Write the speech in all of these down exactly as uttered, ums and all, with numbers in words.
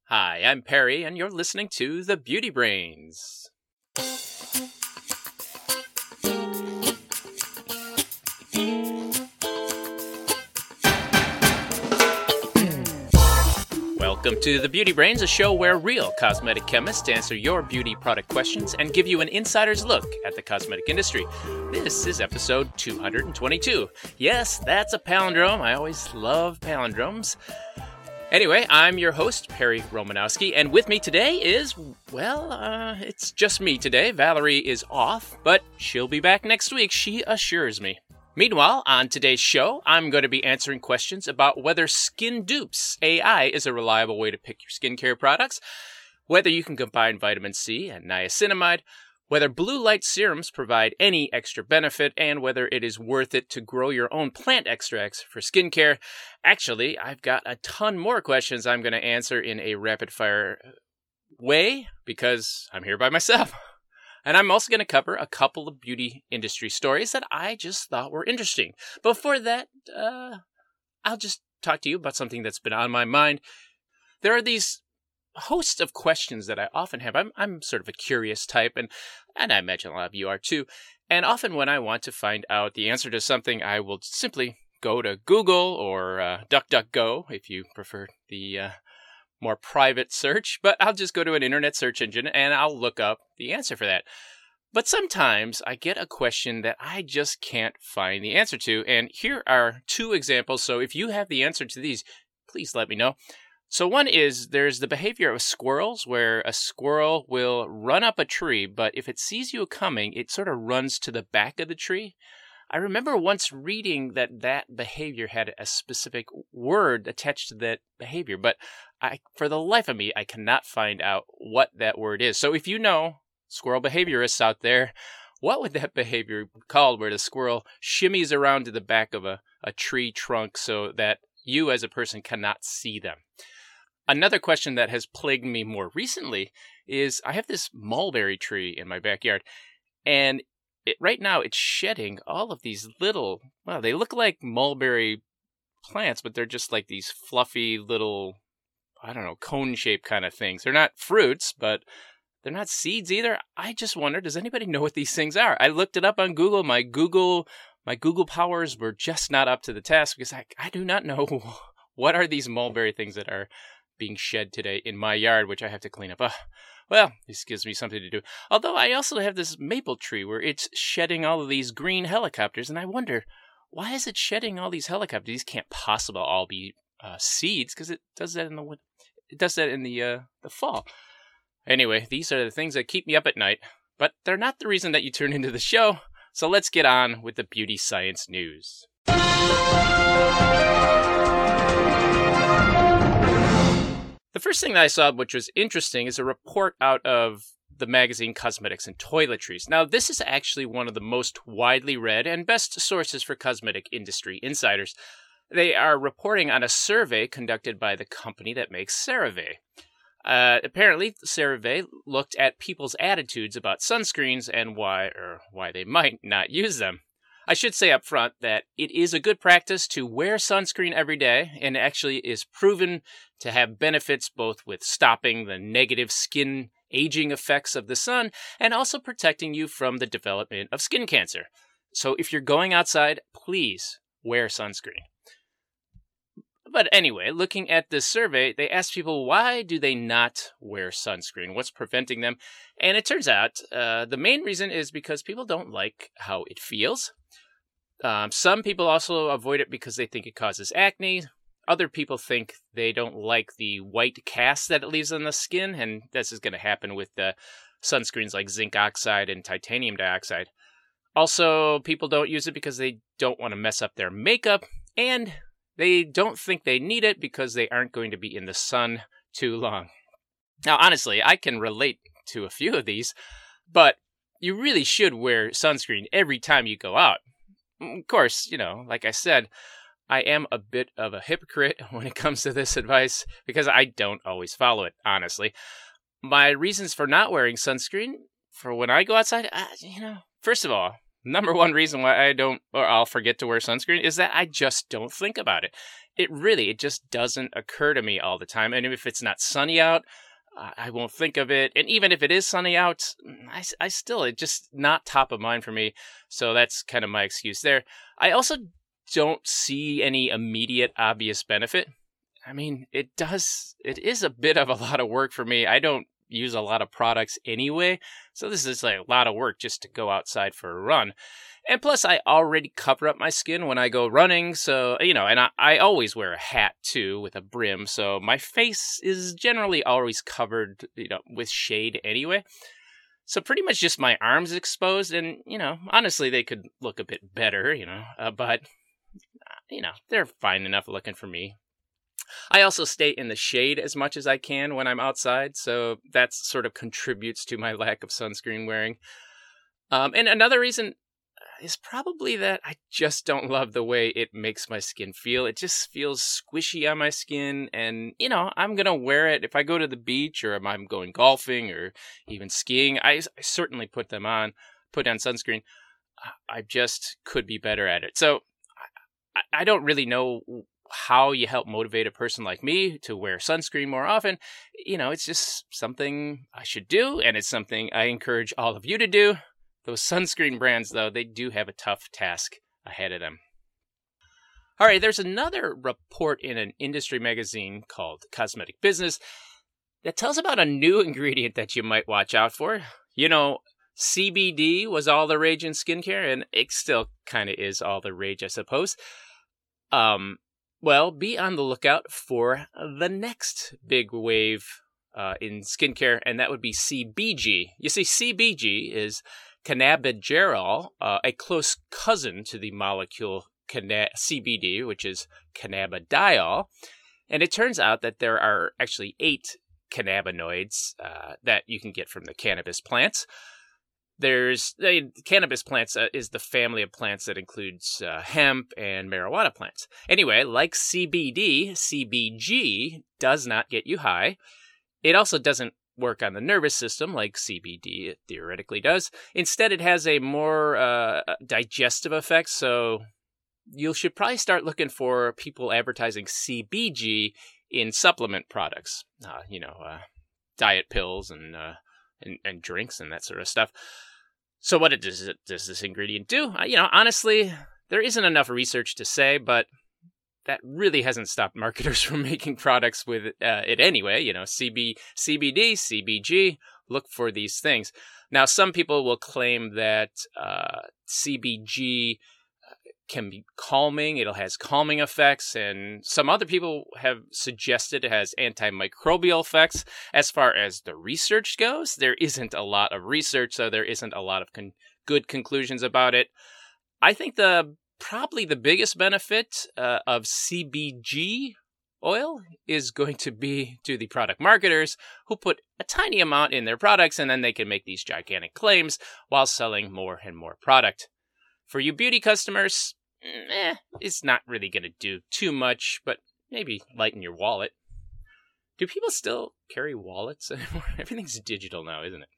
Hi, I'm Perry, and you're listening to The Beauty Brains. Welcome to The Beauty Brains, a show where real cosmetic chemists answer your beauty product questions and give you an insider's look at the cosmetic industry. This is episode two hundred twenty-two. Yes, that's a palindrome. I always love palindromes. Anyway, I'm your host, Perry Romanowski, and with me today is, well, uh, it's just me today. Valerie is off, but she'll be back next week, she assures me. Meanwhile, on today's show, I'm going to be answering questions about whether Skin Dupes A I is a reliable way to pick your skincare products, whether you can combine vitamin C and niacinamide, whether blue light serums provide any extra benefit, and whether it is worth it to grow your own plant extracts for skincare. Actually, I've got a ton more questions I'm going to answer in a rapid-fire way because I'm here by myself. And I'm also going to cover a couple of beauty industry stories that I just thought were interesting. Before that, uh, I'll just talk to you about something that's been on my mind. There are these host of questions that I often have. I'm I'm sort of a curious type, and, and I imagine a lot of you are too. And often when I want to find out the answer to something, I will simply go to Google or uh, DuckDuckGo, if you prefer the uh, more private search. But I'll just go to an internet search engine and I'll look up the answer for that. But sometimes I get a question that I just can't find the answer to. And here are two examples. So if you have the answer to these, please let me know. So one is there's the behavior of squirrels where a squirrel will run up a tree, but if it sees you coming, it sort of runs to the back of the tree. I remember once reading that that behavior had a specific word attached to that behavior, but I, for the life of me, I cannot find out what that word is. So if you know squirrel behaviorists out there, what would that behavior be called where the squirrel shimmies around to the back of a, a tree trunk so that you as a person cannot see them? Another question that has plagued me more recently is I have this mulberry tree in my backyard, and it, right now it's shedding all of these little, well, they look like mulberry plants, but they're just like these fluffy little, I don't know, cone-shaped kind of things. They're not fruits, but they're not seeds either. I just wonder, does anybody know what these things are? I looked it up on Google. My Google, my Google powers were just not up to the task because I, I do not know what are these mulberry things that are being shed today in my yard, which I have to clean up. Uh, well, this gives me something to do. Although I also have this maple tree where it's shedding all of these green helicopters, and I wonder, why is it shedding all these helicopters? These can't possibly all be uh, seeds, because it does that in the it does that in the uh, the fall. Anyway, these are the things that keep me up at night, but they're not the reason that you tune into the show. So let's get on with the beauty science news. The first thing that I saw, which was interesting, is a report out of the magazine Cosmetics and Toiletries. Now, this is actually one of the most widely read and best sources for cosmetic industry insiders. They are reporting on a survey conducted by the company that makes CeraVe. Uh, apparently, CeraVe looked at people's attitudes about sunscreens and why or why they might not use them. I should say up front that it is a good practice to wear sunscreen every day and actually is proven to have benefits both with stopping the negative skin aging effects of the sun and also protecting you from the development of skin cancer. So if you're going outside, please wear sunscreen. But anyway, looking at this survey, they asked people why do they not wear sunscreen? What's preventing them? And it turns out uh, the main reason is because people don't like how it feels. Um, some people also avoid it because they think it causes acne. Other people think they don't like the white cast that it leaves on the skin, and this is going to happen with the sunscreens like zinc oxide and titanium dioxide. Also, people don't use it because they don't want to mess up their makeup, and they don't think they need it because they aren't going to be in the sun too long. Now, honestly, I can relate to a few of these, but you really should wear sunscreen every time you go out. Of course, you know, like I said, I am a bit of a hypocrite when it comes to this advice because I don't always follow it, honestly. My reasons for not wearing sunscreen for when I go outside, uh, you know, first of all, number one reason why I don't, or I'll forget to wear sunscreen is that I just don't think about it. It really, it just doesn't occur to me all the time. And if it's not sunny out, I won't think of it. And even if it is sunny out, I, I still, it's just not top of mind for me. So that's kind of my excuse there. I also don't see any immediate obvious benefit. I mean, it does, it is a bit of a lot of work for me. I don't use a lot of products anyway. So this is like a lot of work just to go outside for a run. And plus, I already cover up my skin when I go running. So, you know, and I, I always wear a hat, too, with a brim. So my face is generally always covered, you know, with shade anyway. So pretty much just my arms exposed. And, you know, honestly, they could look a bit better, you know. Uh, but, you know, they're fine enough looking for me. I also stay in the shade as much as I can when I'm outside. So that sort of contributes to my lack of sunscreen wearing. Um, and another reason is probably that I just don't love the way it makes my skin feel. It just feels squishy on my skin, and, you know, I'm going to wear it if I go to the beach or if I'm going golfing or even skiing. I, I certainly put them on, put on sunscreen. I just could be better at it. So I, I don't really know how you help motivate a person like me to wear sunscreen more often. You know, it's just something I should do, and it's something I encourage all of you to do. Those sunscreen brands, though, they do have a tough task ahead of them. All right, there's another report in an industry magazine called Cosmetic Business that tells about a new ingredient that you might watch out for. You know, C B D was all the rage in skincare, and it still kind of is all the rage, I suppose. Um, well, be on the lookout for the next big wave uh, in skincare, and that would be C B G. You see, C B G is cannabigerol, uh, a close cousin to the molecule canna- C B D, which is cannabidiol. And it turns out that there are actually eight cannabinoids uh, that you can get from the cannabis plants. There's uh, cannabis plants uh, is the family of plants that includes uh, hemp and marijuana plants. Anyway, like C B D, C B G does not get you high. It also doesn't work on the nervous system like C B D theoretically does. Instead, it has a more uh, digestive effect, so you should probably start looking for people advertising C B G in supplement products, uh, you know, uh, diet pills and, uh, and and drinks and that sort of stuff. So what does it, does this ingredient do? Uh, you know, honestly, there isn't enough research to say, but that really hasn't stopped marketers from making products with uh, it anyway. You know, C B, C B D, C B G, look for these things. Now, some people will claim that uh, C B G can be calming. It has calming effects. And some other people have suggested it has antimicrobial effects. As far as the research goes, there isn't a lot of research, so there isn't a lot of con- good conclusions about it. I think the Probably the biggest benefit uh, of C B G oil is going to be to the product marketers who put a tiny amount in their products, and then they can make these gigantic claims while selling more and more product. For you beauty customers, eh, it's not really going to do too much, but maybe lighten your wallet. Do people still carry wallets anymore? Everything's digital now, isn't it?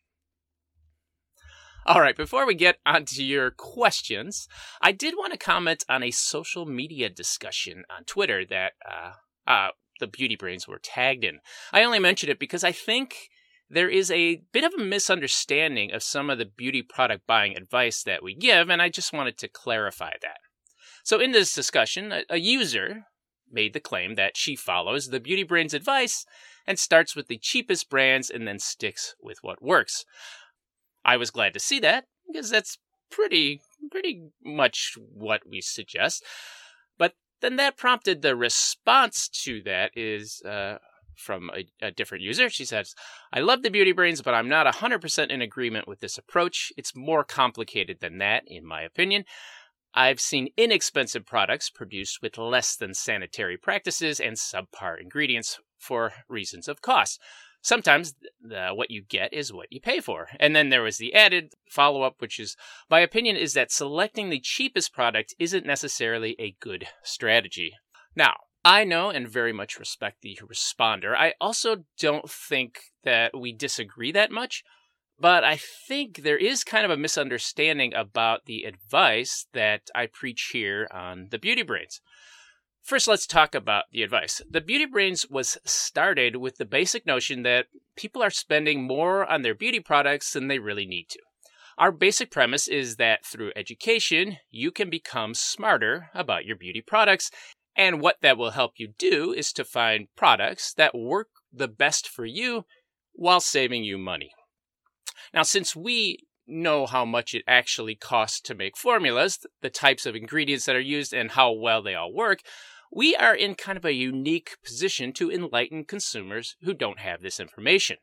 All right, before we get onto your questions, I did want to comment on a social media discussion on Twitter that uh, uh, the Beauty Brains were tagged in. I only mention it because I think there is a bit of a misunderstanding of some of the beauty product buying advice that we give, and I just wanted to clarify that. So in this discussion, a, a user made the claim that she follows the Beauty Brains advice and starts with the cheapest brands and then sticks with what works. I was glad to see that, because that's pretty pretty much what we suggest. But then that prompted the response to that is uh, from a, a different user. She says, I love the Beauty Brains, but I'm not one hundred percent in agreement with this approach. It's more complicated than that, in my opinion. I've seen inexpensive products produced with less than sanitary practices and subpar ingredients for reasons of cost. Sometimes the, what you get is what you pay for. And then there was the added follow-up, which is, my opinion is that selecting the cheapest product isn't necessarily a good strategy. Now, I know and very much respect the responder. I also don't think that we disagree that much, But I think there is kind of a misunderstanding about the advice that I preach here on the Beauty Brains. First, let's talk about the advice. The Beauty Brains was started with the basic notion that people are spending more on their beauty products than they really need to. Our basic premise is that through education, you can become smarter about your beauty products, and what that will help you do is to find products that work the best for you while saving you money. Now, since we know how much it actually costs to make formulas, the types of ingredients that are used, and how well they all work, we are in kind of a unique position to enlighten consumers who don't have this information.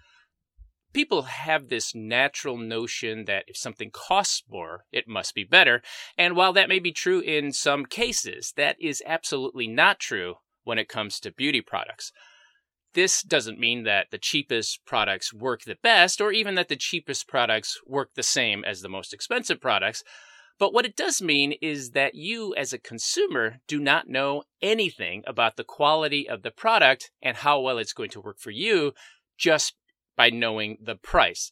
People have this natural notion that if something costs more, it must be better. And while that may be true in some cases, that is absolutely not true when it comes to beauty products. This doesn't mean that the cheapest products work the best, or even that the cheapest products work the same as the most expensive products. But what it does mean is that you, as a consumer, do not know anything about the quality of the product and how well it's going to work for you just by knowing the price.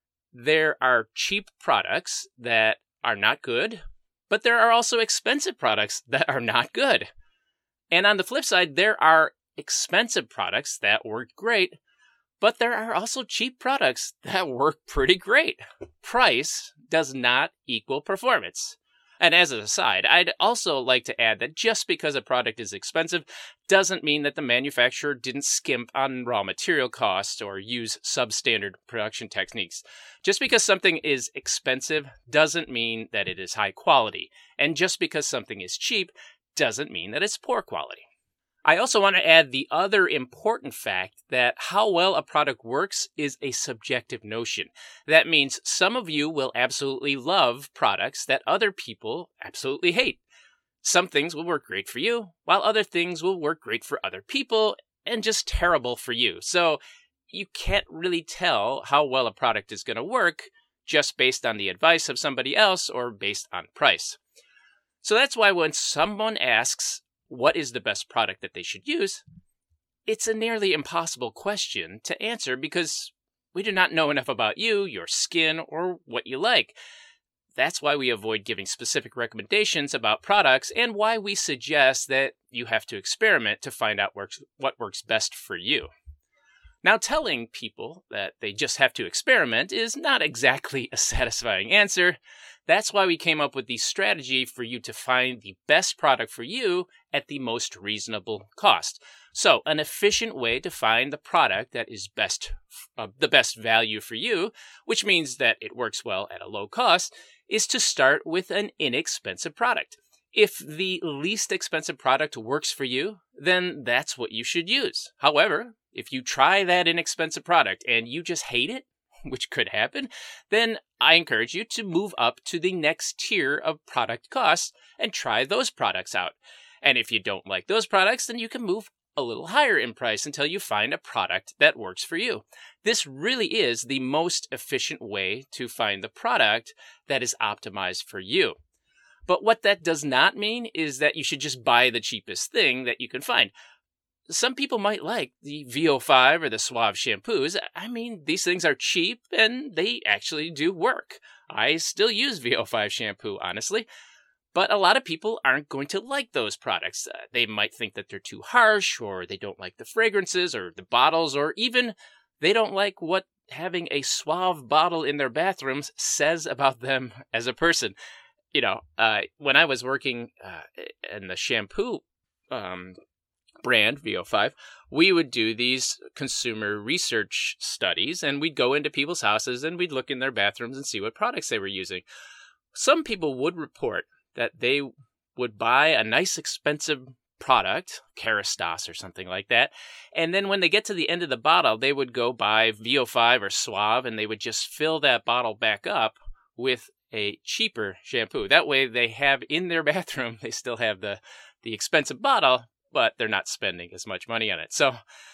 There are cheap products that are not good, but there are also expensive products that are not good. And on the flip side, there are expensive products that work great, but there are also cheap products that work pretty great. Price does not equal performance. And as an aside, I'd also like to add that just because a product is expensive doesn't mean that the manufacturer didn't skimp on raw material costs or use substandard production techniques. Just because something is expensive doesn't mean that it is high quality. And just because something is cheap doesn't mean that it's poor quality. I also want to add the other important fact that how well a product works is a subjective notion. That means some of you will absolutely love products that other people absolutely hate. Some things will work great for you, while other things will work great for other people and just terrible for you. So you can't really tell how well a product is going to work just based on the advice of somebody else or based on price. So that's why when someone asks, what is the best product that they should use? It's a nearly impossible question to answer because we do not know enough about you, your skin, or what you like. That's why we avoid giving specific recommendations about products and why we suggest that you have to experiment to find out works, what works best for you. Now, telling people that they just have to experiment is not exactly a satisfying answer. That's why we came up with the strategy for you to find the best product for you at the most reasonable cost. So, an efficient way to find the product that is best, uh, the best value for you, which means that it works well at a low cost, is to start with an inexpensive product. If the least expensive product works for you, then that's what you should use. However, if you try that inexpensive product and you just hate it, which could happen, then I encourage you to move up to the next tier of product costs and try those products out. And if you don't like those products, then you can move a little higher in price until you find a product that works for you. This really is the most efficient way to find the product that is optimized for you. But what that does not mean is that you should just buy the cheapest thing that you can find. Some people might like the V O five or the Suave shampoos. I mean, these things are cheap and they actually do work. I still use V O five shampoo, honestly. But a lot of people aren't going to like those products. Uh, they might think that they're too harsh, or they don't like the fragrances or the bottles, or even they don't like what having a Suave bottle in their bathrooms says about them as a person. You know, uh, when I was working uh, in the shampoo um brand, V O five, we would do these consumer research studies, and we'd go into people's houses and we'd look in their bathrooms and see what products they were using. Some people would report that they would buy a nice expensive product, Kerastase or something like that, and then when they get to the end of the bottle, they would go buy V O five or Suave, and they would just fill that bottle back up with a cheaper shampoo. That way they have in their bathroom, they still have the, the expensive bottle, but they're not spending as much money on it. So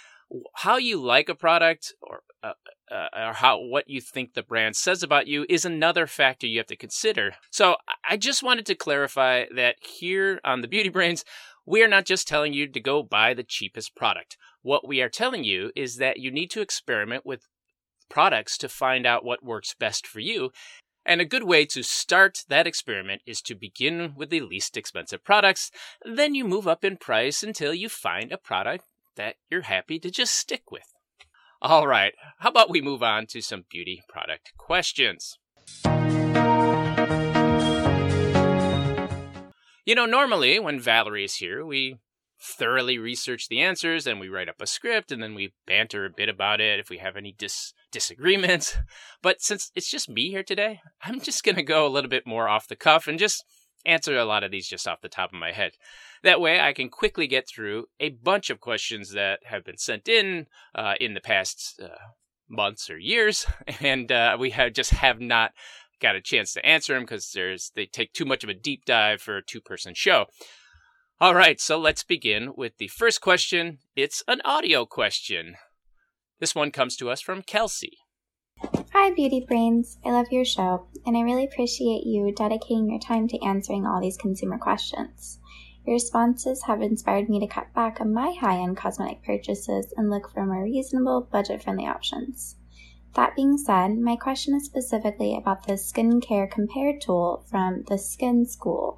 how you like a product or uh, uh, or how what you think the brand says about you is another factor you have to consider. So I just wanted to clarify that here on the Beauty Brains, we are not just telling you to go buy the cheapest product. What we are telling you is that you need to experiment with products to find out what works best for you. And a good way to start that experiment is to begin with the least expensive products. Then you move up in price until you find a product that you're happy to just stick with. All right, how about we move on to some beauty product questions? You know, normally when Valerie is here, we thoroughly research the answers and we write up a script and then we banter a bit about it if we have any dis- disagreements. But since it's just me here today, I'm just going to go a little bit more off the cuff and just answer a lot of these just off the top of my head. That way I can quickly get through a bunch of questions that have been sent in uh, in the past uh, months or years, and uh, we have just have not got a chance to answer them because there's they take too much of a deep dive for a two-person show. All right, so let's begin with the first question. It's an audio question. This one comes to us from Kelsey. Hi, Beauty Brains. I love your show, and I really appreciate you dedicating your time to answering all these consumer questions. Your responses have inspired me to cut back on my high-end cosmetic purchases and look for more reasonable, budget-friendly options. That being said, my question is specifically about the skincare compare tool from the Skin School,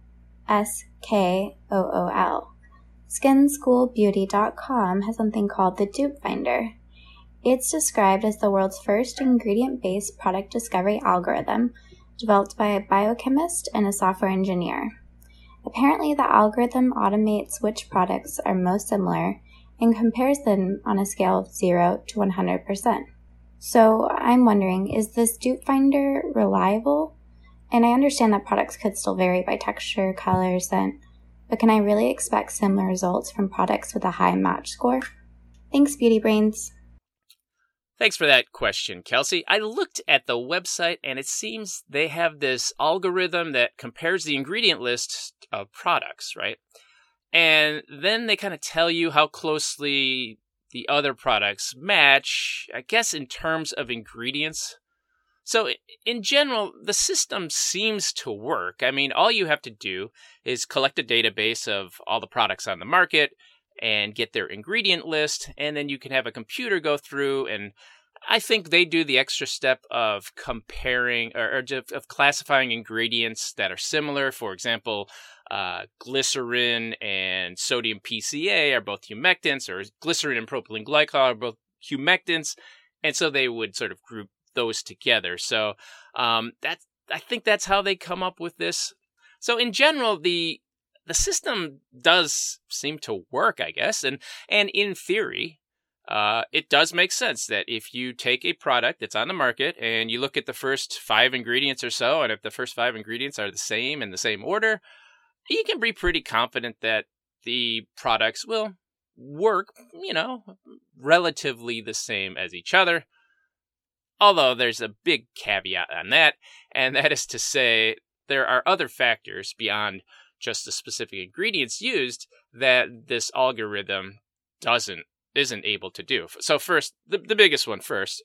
S K O O L. skin school beauty dot com has something called the Dupe Finder. It's described as the world's first ingredient-based product discovery algorithm developed by a biochemist and a software engineer. Apparently, the algorithm automates which products are most similar and compares them on a scale of zero to one hundred percent. So I'm wondering, is this Dupe Finder reliable? And I understand that products could still vary by texture, color, scent, but can I really expect similar results from products with a high match score? Thanks, Beauty Brains. Thanks for that question, Kelsey. I looked at the website, and it seems they have this algorithm that compares the ingredient list of products, right? And then they kind of tell you how closely the other products match, I guess, in terms of ingredients. So in general, the system seems to work. I mean, all you have to do is collect a database of all the products on the market and get their ingredient list, and then you can have a computer go through, and I think they do the extra step of comparing or, or of classifying ingredients that are similar. For example, uh, glycerin and sodium P C A are both humectants, or glycerin and propylene glycol are both humectants, and so they would sort of group those together. So um, that's I think that's how they come up with this. So in general, the the system does seem to work, I guess, and and in theory, uh, it does make sense that if you take a product that's on the market and you look at the first five ingredients or so, and if the first five ingredients are the same in the same order, you can be pretty confident that the products will work, you know, relatively the same as each other. Although there's a big caveat on that, and that is to say there are other factors beyond just the specific ingredients used that this algorithm doesn't isn't able to do. So first, the, the biggest one first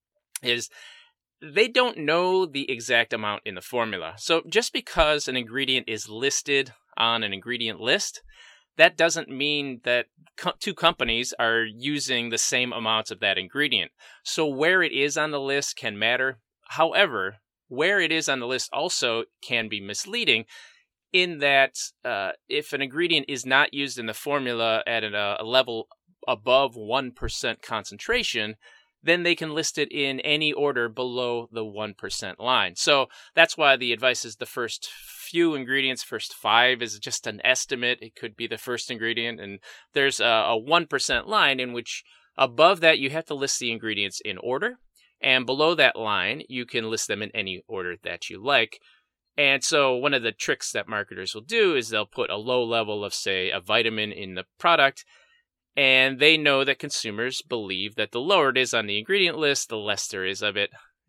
is they don't know the exact amount in the formula. So just because an ingredient is listed on an ingredient list, that doesn't mean that co- two companies are using the same amounts of that ingredient. So where it is on the list can matter. However, where it is on the list also can be misleading in that uh, if an ingredient is not used in the formula at a, a level above one percent concentration, then they can list it in any order below the one percent line. So that's why the advice is the first few ingredients, first five is just an estimate. It could be the first ingredient, and there's a, a one percent line in which above that you have to list the ingredients in order, and below that line you can list them in any order that you like. And so one of the tricks that marketers will do is they'll put a low level of, say, a vitamin in the product, and they know that consumers believe that the lower it is on the ingredient list, the less there is of it.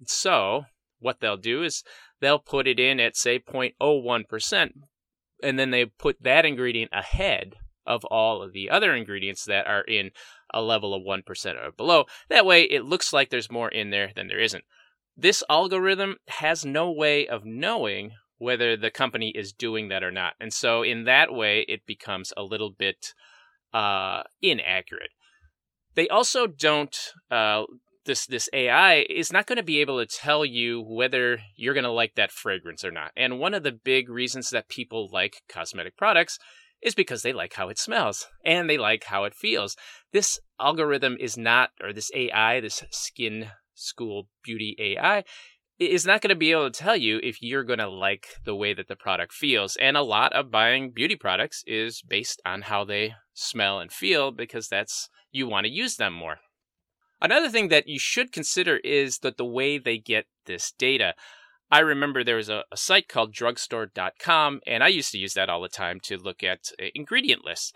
So what they'll do is they'll put it in at, say, zero point zero one percent, and then they put that ingredient ahead of all of the other ingredients that are in a level of one percent or below. That way it looks like there's more in there than there isn't. This algorithm has no way of knowing whether the company is doing that or not. And so in that way, it becomes a little bit uh, inaccurate. They also don't uh, this this A I is not going to be able to tell you whether you're going to like that fragrance or not. And one of the big reasons that people like cosmetic products is because they like how it smells and they like how it feels. This algorithm is not, or this A I, this Skin School Beauty A I, is not going to be able to tell you if you're going to like the way that the product feels. And a lot of buying beauty products is based on how they smell and feel, because that's, you want to use them more. Another thing that you should consider is that the way they get this data. I remember there was a, a site called drugstore dot com, and I used to use that all the time to look at uh, ingredient lists.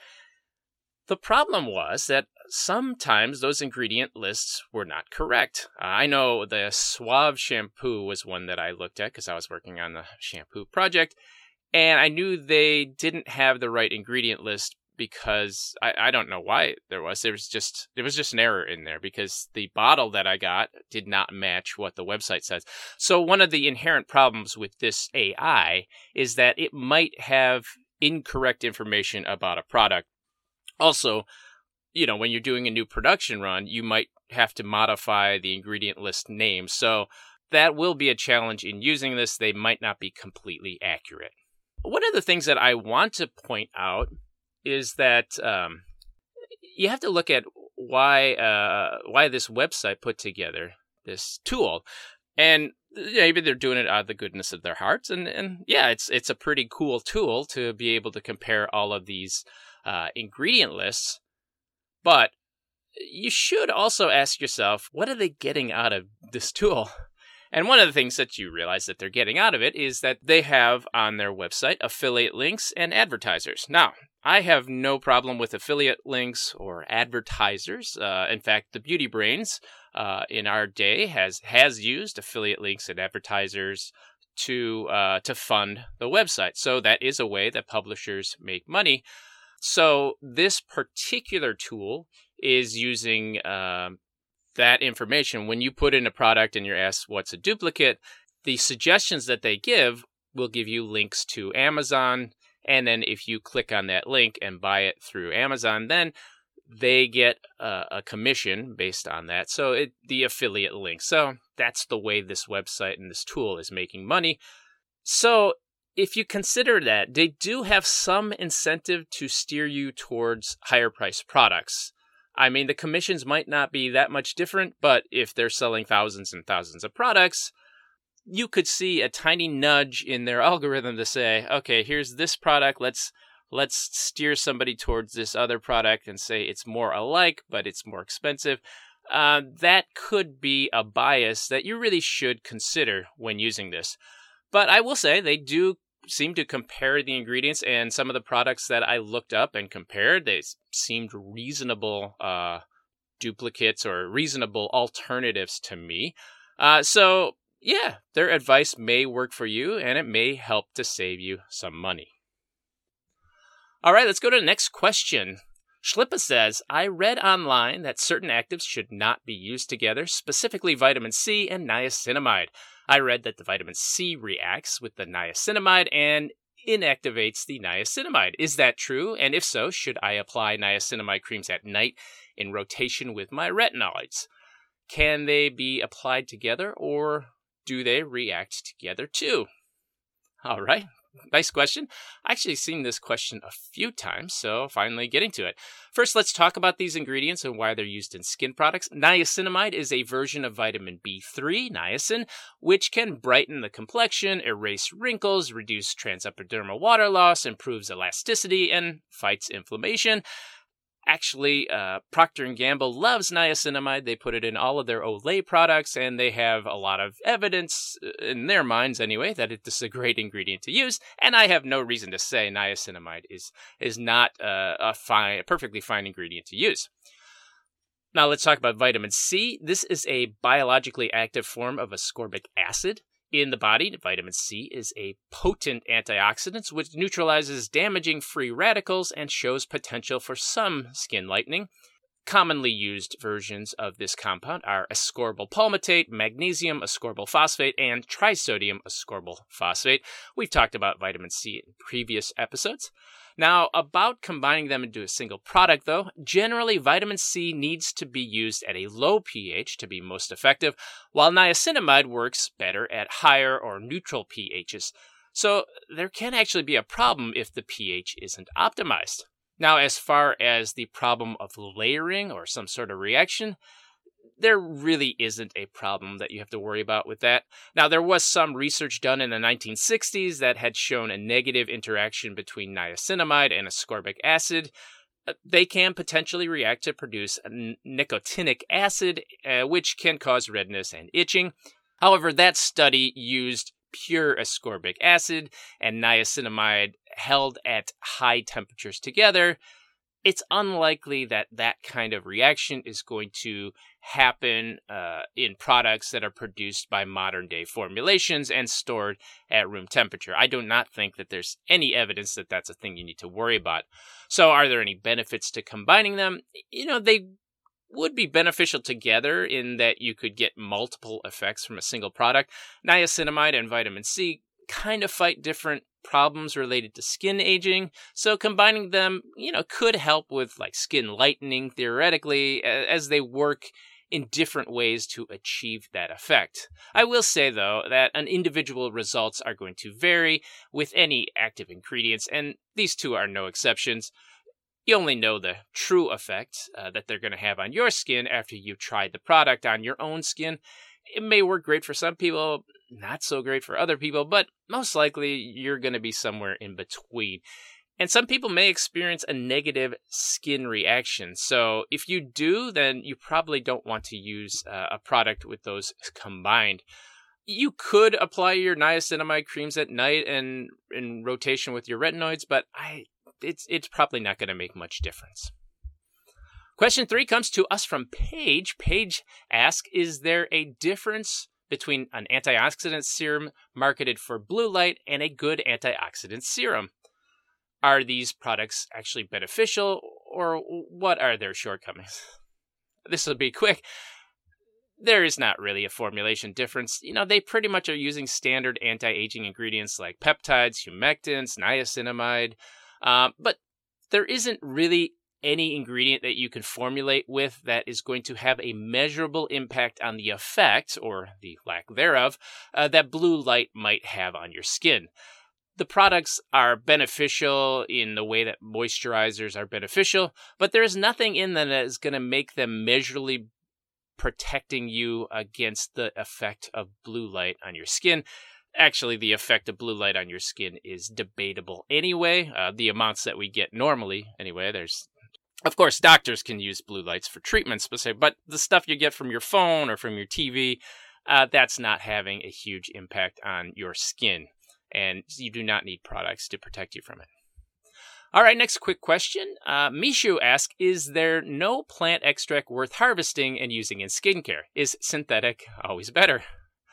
The problem was that sometimes those ingredient lists were not correct. Uh, I know the Suave shampoo was one that I looked at because I was working on the shampoo project, and I knew they didn't have the right ingredient list because I, I don't know why there was. There was just there was just an error in there because the bottle that I got did not match what the website says. So one of the inherent problems with this A I is that it might have incorrect information about a product. Also, you know, when you're doing a new production run, you might have to modify the ingredient list name. So that will be a challenge in using this. They might not be completely accurate. One of the things that I want to point out is that um, you have to look at why uh, why this website put together this tool. And maybe they're doing it out of the goodness of their hearts. And, and yeah, it's it's a pretty cool tool to be able to compare all of these uh, ingredient lists. But you should also ask yourself, what are they getting out of this tool? And one of the things that you realize that they're getting out of it is that they have on their website affiliate links and advertisers. Now, I have no problem with affiliate links or advertisers. Uh, in fact, the Beauty Brains uh, in our day has has used affiliate links and advertisers to uh, to fund the website. So that is a way that publishers make money. So this particular tool is using um, that information. When you put in a product and you're asked what's a duplicate, the suggestions that they give will give you links to Amazon. And then if you click on that link and buy it through Amazon, then they get a, a commission based on that. So it, the affiliate link. So that's the way this website and this tool is making money. So if you consider that, they do have some incentive to steer you towards higher priced products. I mean, the commissions might not be that much different, but if they're selling thousands and thousands of products, you could see a tiny nudge in their algorithm to say, okay, here's this product. Let's let's steer somebody towards this other product and say it's more alike, but it's more expensive. Uh, that could be a bias that you really should consider when using this. But I will say they do seem to compare the ingredients, and some of the products that I looked up and compared, they seemed reasonable uh, duplicates or reasonable alternatives to me. Uh, so yeah, their advice may work for you, and it may help to save you some money. All right, let's go to the next question. Schlippa says, I read online that certain actives should not be used together, specifically vitamin C and niacinamide. I read that the vitamin C reacts with the niacinamide and inactivates the niacinamide. Is that true? And if so, should I apply niacinamide creams at night in rotation with my retinoids? Can they be applied together, or do they react together too? All right. Nice question. I've actually seen this question a few times, so finally getting to it. First, let's talk about these ingredients and why they're used in skin products. Niacinamide is a version of vitamin B three, niacin, which can brighten the complexion, erase wrinkles, reduce transepidermal water loss, improves elasticity, and fights inflammation. Actually, uh, Procter and Gamble loves niacinamide. They put it in all of their Olay products, and they have a lot of evidence, in their minds anyway, that it is a great ingredient to use. And I have no reason to say niacinamide is is not uh, a fine, a perfectly fine ingredient to use. Now let's talk about vitamin C. This is a biologically active form of ascorbic acid. In the body, vitamin C is a potent antioxidant which neutralizes damaging free radicals and shows potential for some skin lightening. commonly used versions of this compound are ascorbyl palmitate, magnesium ascorbyl phosphate, and trisodium ascorbyl phosphate. We've talked about vitamin C in previous episodes. Now, about combining them into a single product, though, generally vitamin C needs to be used at a low pH to be most effective, while niacinamide works better at higher or neutral pHs. So there can actually be a problem if the pH isn't optimized. Now, as far as the problem of layering or some sort of reaction, there really isn't a problem that you have to worry about with that. Now, there was some research done in the nineteen sixties that had shown a negative interaction between niacinamide and ascorbic acid. They can potentially react to produce nicotinic acid, uh, which can cause redness and itching. However, that study used pure ascorbic acid and niacinamide held at high temperatures together. It's unlikely that that kind of reaction is going to happen uh, in products that are produced by modern-day formulations and stored at room temperature. I do not think that there's any evidence that that's a thing you need to worry about. So are there any benefits to combining them? You know, they would be beneficial together in that you could get multiple effects from a single product. Niacinamide and vitamin C kind of fight different problems related to skin aging, so combining them, you know, could help with like skin lightening theoretically, as they work in different ways to achieve that effect. I will say, though, that an individual results are going to vary with any active ingredients, and these two are no exceptions. You only know the true effect uh, that they're going to have on your skin after you've tried the product on your own skin. It may work great for some people, not so great for other people, but most likely you're going to be somewhere in between. And some people may experience a negative skin reaction. So if you do, then you probably don't want to use uh, a product with those combined. You could apply your niacinamide creams at night and in rotation with your retinoids, but I it's it's probably not going to make much difference. Question three comes to us from Paige. Paige asks, is there a difference between an antioxidant serum marketed for blue light and a good antioxidant serum? Are these products actually beneficial, or what are their shortcomings? This will be quick. There is not really a formulation difference. You know, they pretty much are using standard anti-aging ingredients like peptides, humectants, niacinamide, uh, but there isn't really any ingredient that you can formulate with that is going to have a measurable impact on the effect, or the lack thereof, uh, that blue light might have on your skin. The products are beneficial in the way that moisturizers are beneficial, but there is nothing in them that is going to make them measurably protecting you against the effect of blue light on your skin. Actually, the effect of blue light on your skin is debatable anyway. Uh, the amounts that we get normally, anyway, there's Of course, doctors can use blue lights for treatment specific, but the stuff you get from your phone or from your T V, uh, that's not having a huge impact on your skin, and you do not need products to protect you from it. All right, next quick question. Uh, Mishu asks, is there no plant extract worth harvesting and using in skincare? Is synthetic always better?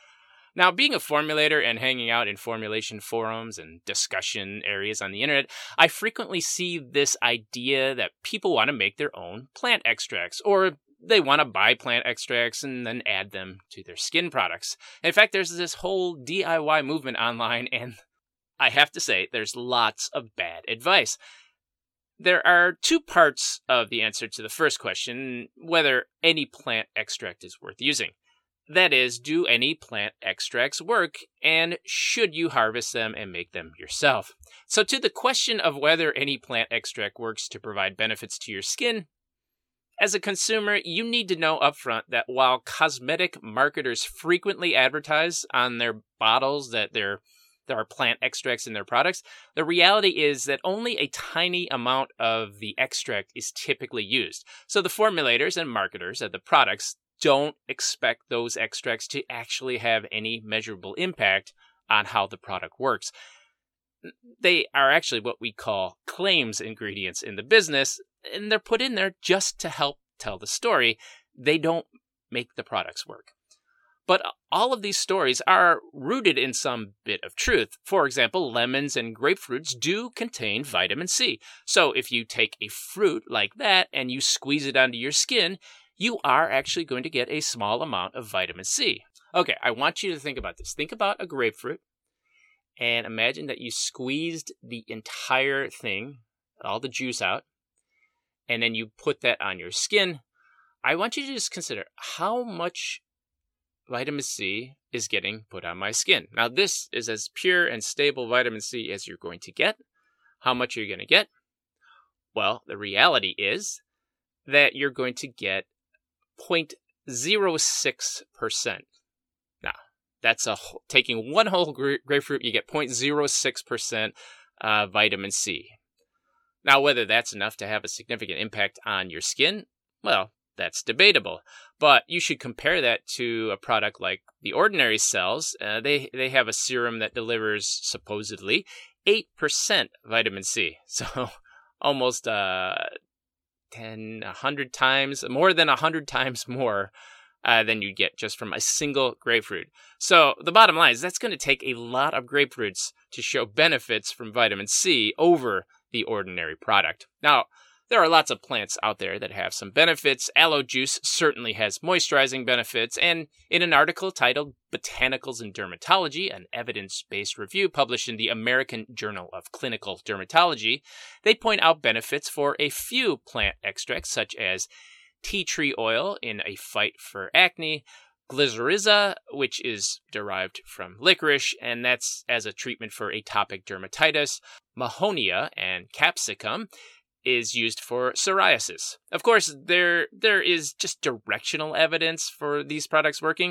Now, being a formulator and hanging out in formulation forums and discussion areas on the internet, I frequently see this idea that people want to make their own plant extracts, or they want to buy plant extracts and then add them to their skin products. In fact, there's this whole D I Y movement online, and I have to say, there's lots of bad advice. There are two parts of the answer to the first question, whether any plant extract is worth using. That is, do any plant extracts work, and should you harvest them and make them yourself? So to the question of whether any plant extract works to provide benefits to your skin, as a consumer, you need to know upfront that while cosmetic marketers frequently advertise on their bottles that there there are plant extracts in their products, the reality is that only a tiny amount of the extract is typically used. So the formulators and marketers of the products don't expect those extracts to actually have any measurable impact on how the product works. They are actually what we call claims ingredients in the business, and they're put in there just to help tell the story. They don't make the products work. But all of these stories are rooted in some bit of truth. For example, lemons and grapefruits do contain vitamin C. So if you take a fruit like that and you squeeze it onto your skin, you are actually going to get a small amount of vitamin C. Okay, I want you to think about this. Think about a grapefruit and imagine that you squeezed the entire thing, all the juice out, and then you put that on your skin. I want you to just consider how much vitamin C is getting put on my skin. Now, this is as pure and stable vitamin C as you're going to get. How much are you going to get? Well, the reality is that you're going to get zero point zero six percent. Now, that's a taking one whole gra- grapefruit, you get zero point zero six percent uh, vitamin C. Now, whether that's enough to have a significant impact on your skin, well, that's debatable. But you should compare that to a product like the Ordinary Cells. Uh, they, they have a serum that delivers, supposedly, eight percent vitamin C. So almost uh, ten, one hundred times, more than one hundred times more uh, than you get just from a single grapefruit. So the bottom line is that's going to take a lot of grapefruits to show benefits from vitamin C over the ordinary product. Now, there are lots of plants out there that have some benefits. Aloe juice certainly has moisturizing benefits, and in an article titled Botanicals in Dermatology, an evidence-based review published in the American Journal of Clinical Dermatology, they point out benefits for a few plant extracts such as tea tree oil in a fight for acne, glycyrrhiza, which is derived from licorice, and that's as a treatment for atopic dermatitis, mahonia, and capsicum is used for psoriasis. Of course, there there is just directional evidence for these products working.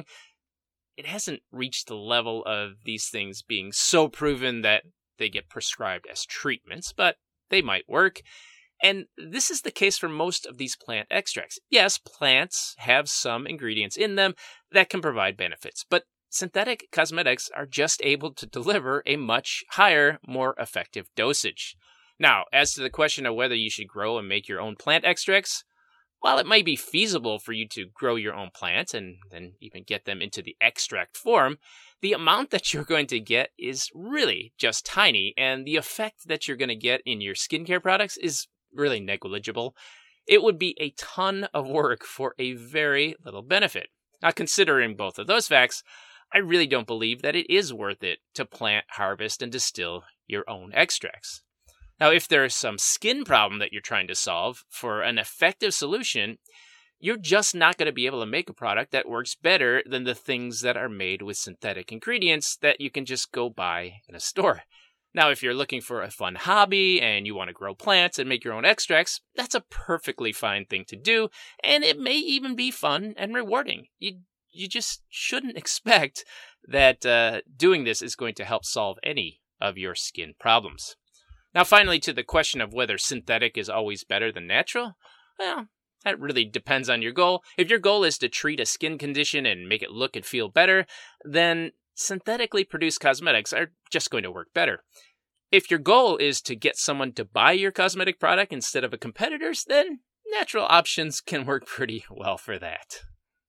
It hasn't reached the level of these things being so proven that they get prescribed as treatments, but they might work. And this is the case for most of these plant extracts. Yes, plants have some ingredients in them that can provide benefits, but synthetic cosmetics are just able to deliver a much higher, more effective dosage. Now, as to the question of whether you should grow and make your own plant extracts, while it might be feasible for you to grow your own plants and then even get them into the extract form, the amount that you're going to get is really just tiny, and the effect that you're going to get in your skincare products is really negligible. It would be a ton of work for a very little benefit. Now, considering both of those facts, I really don't believe that it is worth it to plant, harvest, and distill your own extracts. Now, if there's some skin problem that you're trying to solve, for an effective solution, you're just not going to be able to make a product that works better than the things that are made with synthetic ingredients that you can just go buy in a store. Now, if you're looking for a fun hobby and you want to grow plants and make your own extracts, that's a perfectly fine thing to do, and it may even be fun and rewarding. You you just shouldn't expect that uh, doing this is going to help solve any of your skin problems. Now, finally, to the question of whether synthetic is always better than natural, well, that really depends on your goal. If your goal is to treat a skin condition and make it look and feel better, then synthetically produced cosmetics are just going to work better. If your goal is to get someone to buy your cosmetic product instead of a competitor's, then natural options can work pretty well for that.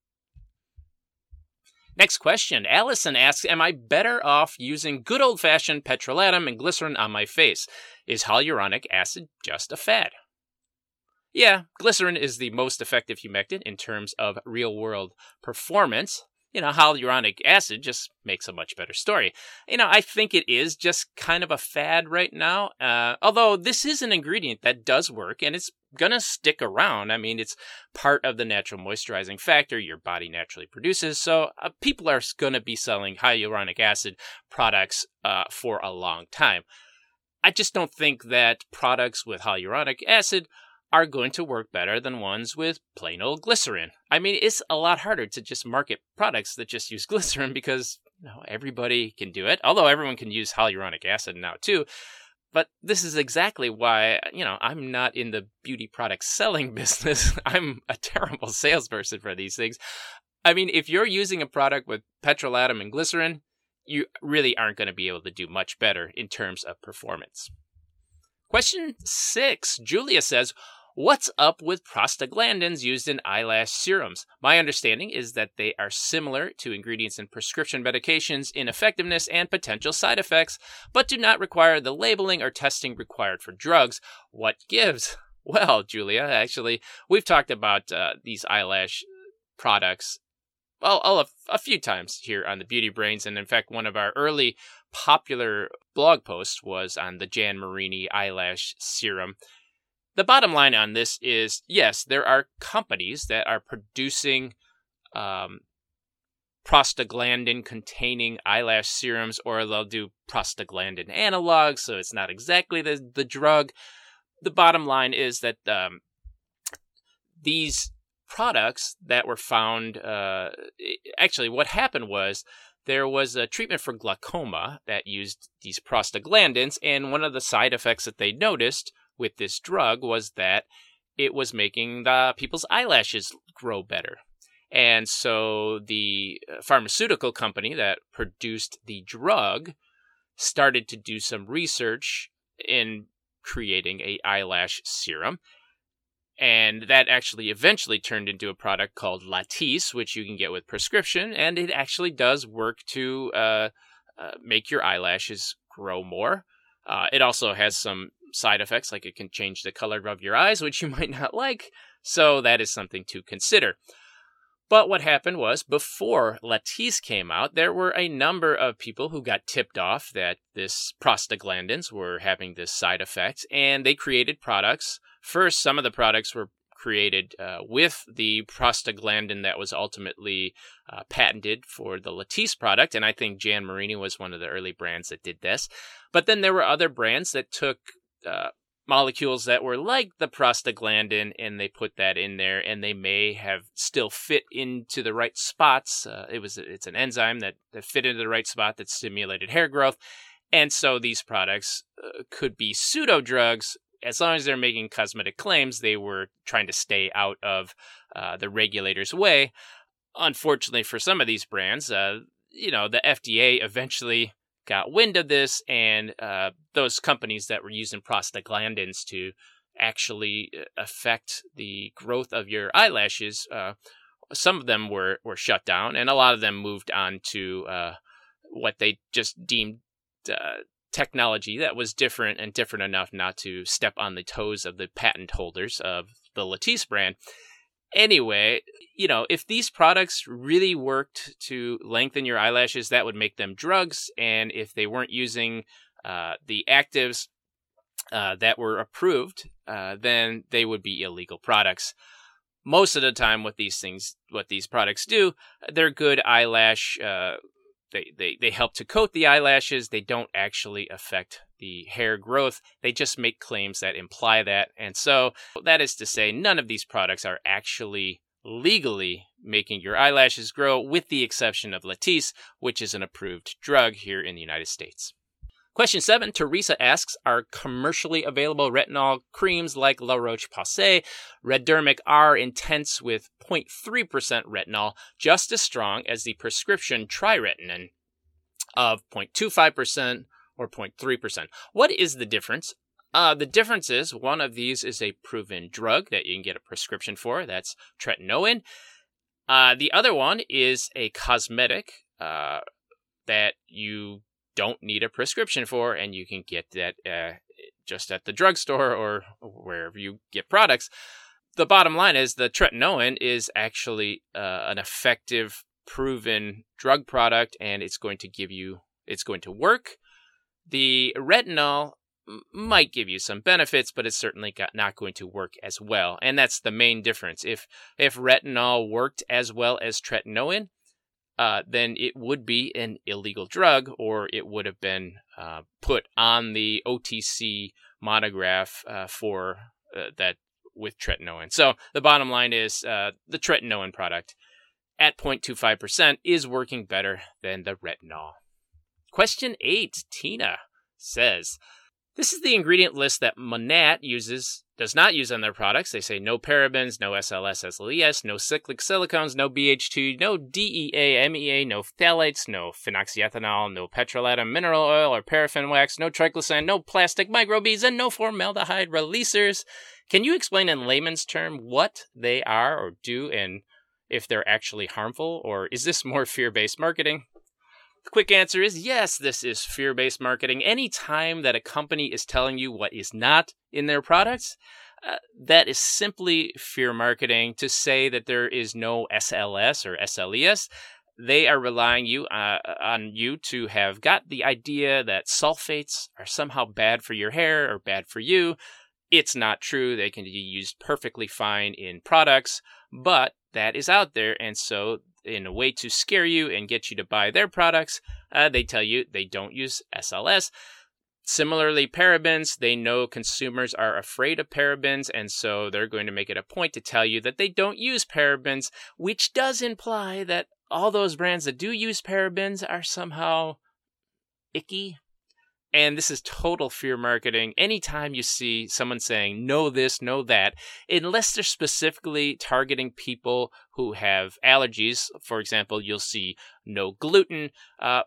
Next question. Allison asks, am I better off using good old-fashioned petrolatum and glycerin on my face? Is hyaluronic acid just a fad? Yeah, glycerin is the most effective humectant in terms of real-world performance. You know, hyaluronic acid just makes a much better story. You know, I think it is just kind of a fad right now, uh, although this is an ingredient that does work, and it's going to stick around. I mean, it's part of the natural moisturizing factor your body naturally produces, so uh, people are going to be selling hyaluronic acid products uh, for a long time. I just don't think that products with hyaluronic acid are going to work better than ones with plain old glycerin. I mean, it's a lot harder to just market products that just use glycerin because, you know, everybody can do it, although everyone can use hyaluronic acid now too. But this is exactly why, you know, I'm not in the beauty product selling business. I'm a terrible salesperson for these things. I mean, if you're using a product with petrolatum and glycerin, you really aren't going to be able to do much better in terms of performance. Question six, Julia says, What's up with prostaglandins used in eyelash serums? My understanding is that they are similar to ingredients in prescription medications in effectiveness and potential side effects, but do not require the labeling or testing required for drugs. What gives? Well, Julia, actually, we've talked about uh, these eyelash products well, a, a few times here on the Beauty Brains, and in fact, one of our early popular blog posts was on the Jan Marini eyelash serum. The bottom line on this is, yes, there are companies that are producing um, prostaglandin-containing eyelash serums, or they'll do prostaglandin analogs, so it's not exactly the, the drug. The bottom line is that um, these products that were found, uh, actually what happened was there was a treatment for glaucoma that used these prostaglandins, and one of the side effects that they noticed with this drug was that it was making the people's eyelashes grow better. And so the pharmaceutical company that produced the drug started to do some research in creating a eyelash serum. And that actually eventually turned into a product called Latisse, which you can get with prescription, and it actually does work to uh, uh, make your eyelashes grow more. Uh, it also has some side effects, like it can change the color of your eyes, which you might not like, so that is something to consider. But what happened was, before Latisse came out, there were a number of people who got tipped off that this prostaglandins were having this side effect, and they created products. First, some of the products were created uh, with the prostaglandin that was ultimately uh, patented for the Latisse product, and I think Jan Marini was one of the early brands that did this. But then there were other brands that took uh, molecules that were like the prostaglandin, and they put that in there, and they may have still fit into the right spots. Uh, it was it's an enzyme that, that fit into the right spot that stimulated hair growth, and so these products uh, could be pseudo drugs. As long as they're making cosmetic claims, they were trying to stay out of uh, the regulator's way. Unfortunately for some of these brands, uh, you know, the F D A eventually got wind of this, and uh, those companies that were using prostaglandins to actually affect the growth of your eyelashes, uh, some of them were, were shut down, and a lot of them moved on to uh, what they just deemed uh, technology that was different and different enough not to step on the toes of the patent holders of the Latisse brand. Anyway, you know, if these products really worked to lengthen your eyelashes, that would make them drugs. And if they weren't using uh, the actives uh, that were approved, uh, then they would be illegal products. Most of the time, what these things, what these products do, they're good eyelash. Uh, they, they they help to coat the eyelashes. They don't actually affect the hair growth. They just make claims that imply that. And so that is to say, none of these products are actually legally making your eyelashes grow, with the exception of Latisse, which is an approved drug here in the United States. Question seven, Teresa asks, are commercially available retinol creams like La Roche-Posay, Reddermic R Intense with zero point three percent retinol just as strong as the prescription triretinin of zero point two five percent or zero point three percent? What is the difference? Uh, the difference is one of these is a proven drug that you can get a prescription for. That's tretinoin. Uh, the other one is a cosmetic uh, that you don't need a prescription for, and you can get that uh, just at the drugstore or wherever you get products. The bottom line is the tretinoin is actually uh, an effective, proven drug product, and it's going to give you, it's going to work. The retinol might give you some benefits, but it's certainly got, not going to work as well. And that's the main difference. If if retinol worked as well as tretinoin, uh, then it would be an illegal drug, or it would have been uh, put on the O T C monograph uh, for uh, that with tretinoin. So the bottom line is uh, the tretinoin product at zero point two five percent is working better than the retinol. Question eight, Tina says, This is the ingredient list that Monat uses, does not use on their products. They say no parabens, no S L S, S L E S, no cyclic silicones, no B H two, no D E A, M E A, no phthalates, no phenoxyethanol, no petrolatum, mineral oil, or paraffin wax, no triclosan, no plastic microbeads, and no formaldehyde releasers. Can you explain in layman's term what they are or do and if they're actually harmful, or is this more fear-based marketing? The quick answer is yes, this is fear-based marketing. Any time that a company is telling you what is not in their products, uh, that is simply fear marketing. To say that there is no S L S or S L E S, they are relying you uh, on you to have got the idea that sulfates are somehow bad for your hair or bad for you. It's not true. They can be used perfectly fine in products, but that is out there, and so in a way to scare you and get you to buy their products, uh, they tell you they don't use S L S. Similarly, parabens, they know consumers are afraid of parabens, and so they're going to make it a point to tell you that they don't use parabens, which does imply that all those brands that do use parabens are somehow icky. And this is total fear marketing. Anytime you see someone saying, no this, no that, unless they're specifically targeting people who have allergies, for example, you'll see no gluten, uh,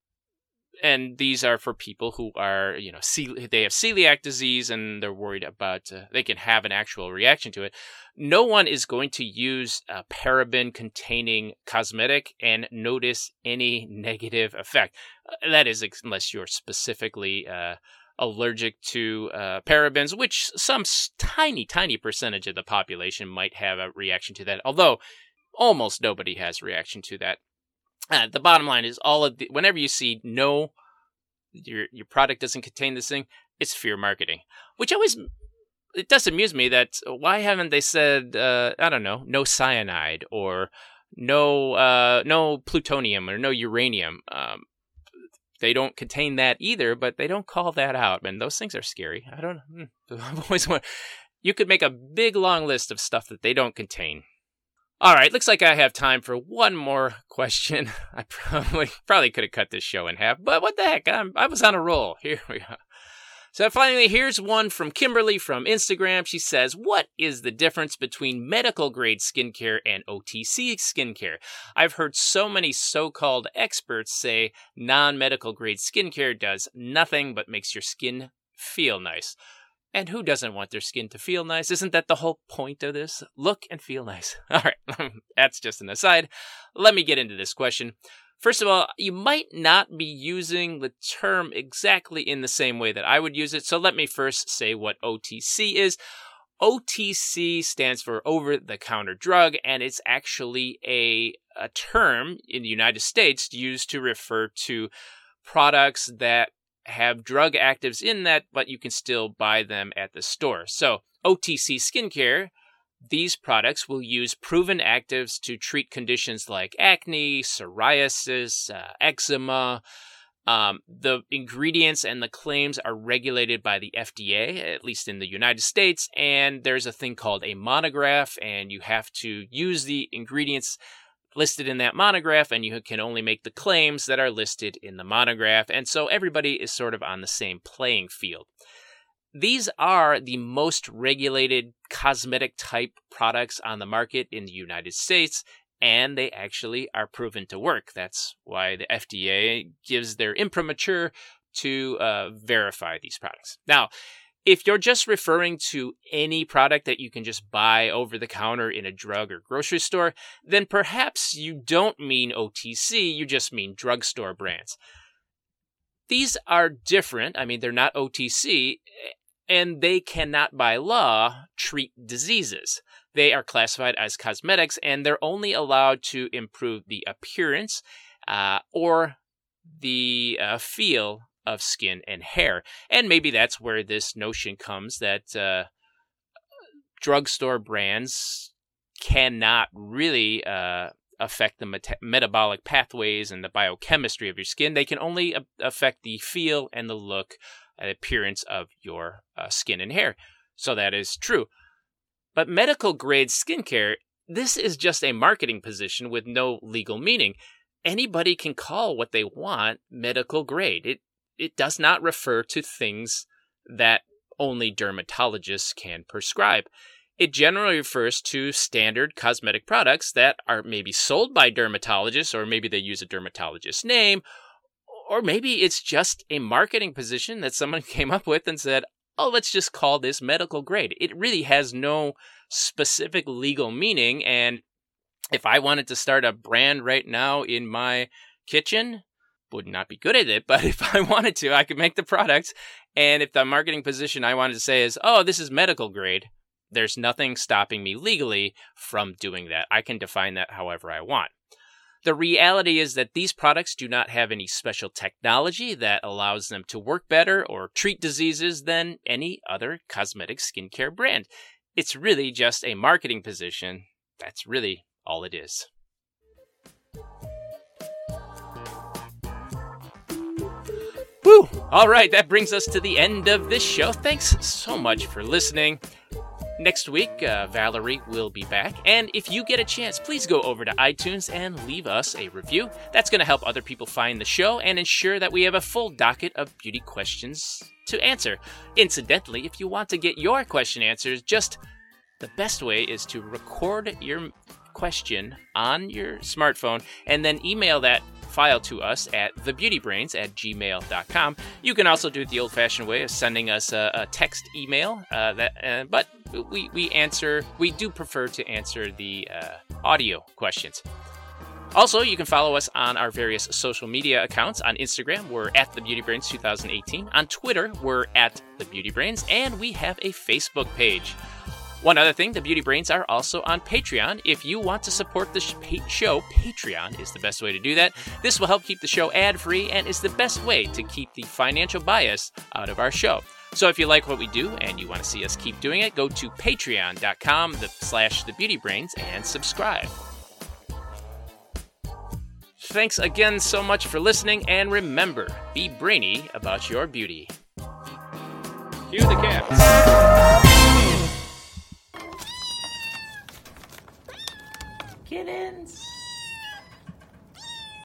and these are for people who are, you know, ce- they have celiac disease and they're worried about, uh, they can have an actual reaction to it. No one is going to use a paraben-containing cosmetic and notice any negative effect. Uh, that is, ex- unless you're specifically uh, allergic to uh, parabens, which some s- tiny, tiny percentage of the population might have a reaction to that, although almost nobody has a reaction to that. Uh, the bottom line is, all of the, whenever you see no, your your product doesn't contain this thing, it's fear marketing. Which always, it does amuse me that why haven't they said, uh, I don't know, no cyanide or no uh, no plutonium or no uranium. Um, they don't contain that either, but they don't call that out. And those things are scary. I don't know. I've always wanted, you could make a big long list of stuff that they don't contain. All right, looks like I have time for one more question. I probably probably could have cut this show in half, but what the heck? I'm, I was on a roll. Here we go. So finally, here's one from Kimberly from Instagram. She says, what is the difference between medical grade skincare and O T C skincare? I've heard so many so-called experts say non-medical grade skincare does nothing but makes your skin feel nice. And who doesn't want their skin to feel nice? Isn't that the whole point of this? Look and feel nice. All right, that's just an aside. Let me get into this question. First of all, you might not be using the term exactly in the same way that I would use it, so let me first say what O T C is. O T C stands for over-the-counter drug, and it's actually a, a term in the United States used to refer to products that have drug actives in that, but you can still buy them at the store. So O T C skincare, these products will use proven actives to treat conditions like acne, psoriasis, uh, eczema. Um, the ingredients and the claims are regulated by the F D A, at least in the United States, and there's a thing called a monograph, and you have to use the ingredients listed in that monograph, and you can only make the claims that are listed in the monograph, and so everybody is sort of on the same playing field. These are the most regulated cosmetic type products on the market in the United States, and they actually are proven to work. That's why the F D A gives their imprimatur to uh, verify these products. Now, if you're just referring to any product that you can just buy over the counter in a drug or grocery store, then perhaps you don't mean O T C, you just mean drugstore brands. These are different. I mean, they're not O T C, and they cannot, by law, treat diseases. They are classified as cosmetics, and they're only allowed to improve the appearance uh, or the uh, feel of skin and hair. And maybe that's where this notion comes that uh, drugstore brands cannot really uh, affect the met- metabolic pathways and the biochemistry of your skin. They can only a- affect the feel and the look and appearance of your uh, skin and hair. So that is true. But medical grade skincare, this is just a marketing position with no legal meaning. Anybody can call what they want medical grade. It It does not refer to things that only dermatologists can prescribe. It generally refers to standard cosmetic products that are maybe sold by dermatologists, or maybe they use a dermatologist's name, or maybe it's just a marketing position that someone came up with and said, oh, let's just call this medical grade. It really has no specific legal meaning, and if I wanted to start a brand right now in my kitchen, would not be good at it, but if I wanted to, I could make the products, and if the marketing position I wanted to say is, oh, this is medical grade, there's nothing stopping me legally from doing that. I can define that however I want. The reality is that these products do not have any special technology that allows them to work better or treat diseases than any other cosmetic skincare brand. It's really just a marketing position. That's really all it is. Woo! All right, that brings us to the end of this show. Thanks so much for listening. Next week, uh, Valerie will be back, and if you get a chance, please go over to iTunes and leave us a review. That's going to help other people find the show and ensure that we have a full docket of beauty questions to answer. Incidentally, if you want to get your question answered, just the best way is to record your question on your smartphone and then email that file to us at the beauty brains at gmail dot com. You can also do it the old-fashioned way of sending us a, a text email, uh, that, uh, but we, we answer, we do prefer to answer the uh, audio questions. Also, you can follow us on our various social media accounts. On Instagram, we're at The Beauty Brains twenty eighteen. On Twitter, we're at The Beauty Brains, and we have a Facebook page. One other thing, the Beauty Brains are also on Patreon. If you want to support the show, Patreon is the best way to do that. This will help keep the show ad-free and is the best way to keep the financial bias out of our show. So if you like what we do and you want to see us keep doing it, go to patreon dot com slash the beauty brains and subscribe. Thanks again so much for listening, and remember, be brainy about your beauty. Cue the cats. Kittens.